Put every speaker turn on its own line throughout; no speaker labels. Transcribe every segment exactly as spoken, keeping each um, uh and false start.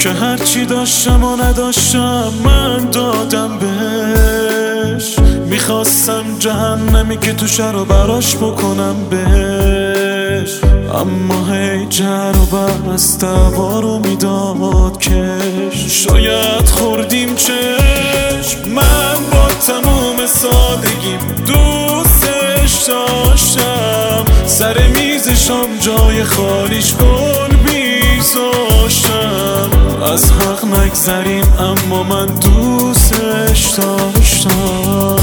که هرچی داشتم و نداشتم من دادم بهش. میخواستم جهنمی که توشه رو براش بکنم بهش، اما هی جر و بر از دوارو میداد کش. شاید خوردیم چشم، من با تموم سادگیم دوستش داشتم. سر میز شام جای خالیش گل بیزاشتم. از حق نگذریم اما من دوستش داشتم.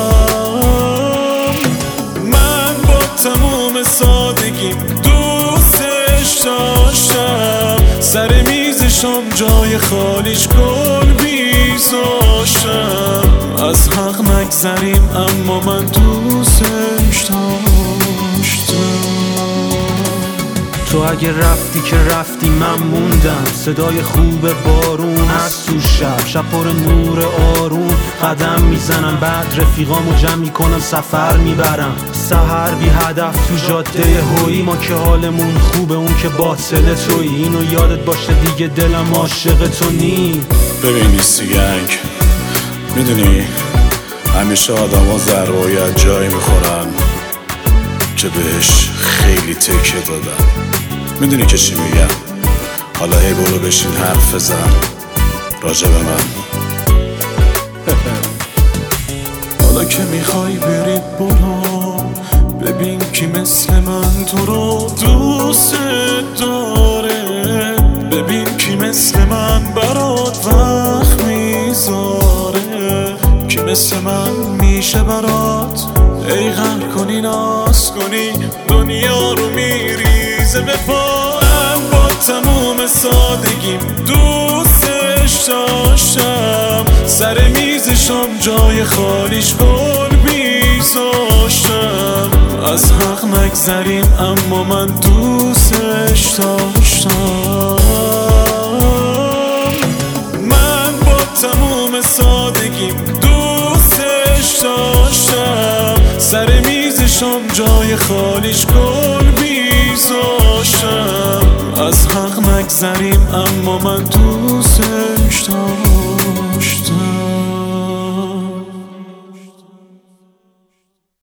من با تموم سادگیم دوستش داشتم. سر میز شام جای خالیش گل بیزاشتم. از حق نگذریم اما من دوستش داشتم.
تو اگه رفتی که رفتی من موندم. صدای خوب بارون از تو شب، شب پر نور آروم قدم میزنم. بعد رفیقامو جمع میکنم سفر میبرم. سحر بی هدف تو جاده هویی، ما که حالمون خوبه اون که باطل تویی. اینو یادت باشه دیگه دلم عاشق تو نی.
ببین نیستی گنگ، میدونی همیشه آدم ها ضربه‌ای از جایی میخورن که بهش خیلی تکیه دادن. میدونی که چی میگم؟ حالا هی برو بشین حرف بزن راجع به من. حالا که میخوای بری برو، ببین کی مثل من تو رو دوست داره. ببین کی مثل من برات وقت میذاره. کی مثل من میشه برات ای غر کنی ناز کنی دنیا رو میریزه به پاهم. با تموم سادگیم دوستش داشتم. سر میز شام جای خالیش گل بیزاشتم. از حق نگذریم اما من دوستش داشتم. من با تموم سادگیم دوستش داشتم. سر میز شام جای خالیش گل بیزاشتم. از حق نگذریم اما من دوستش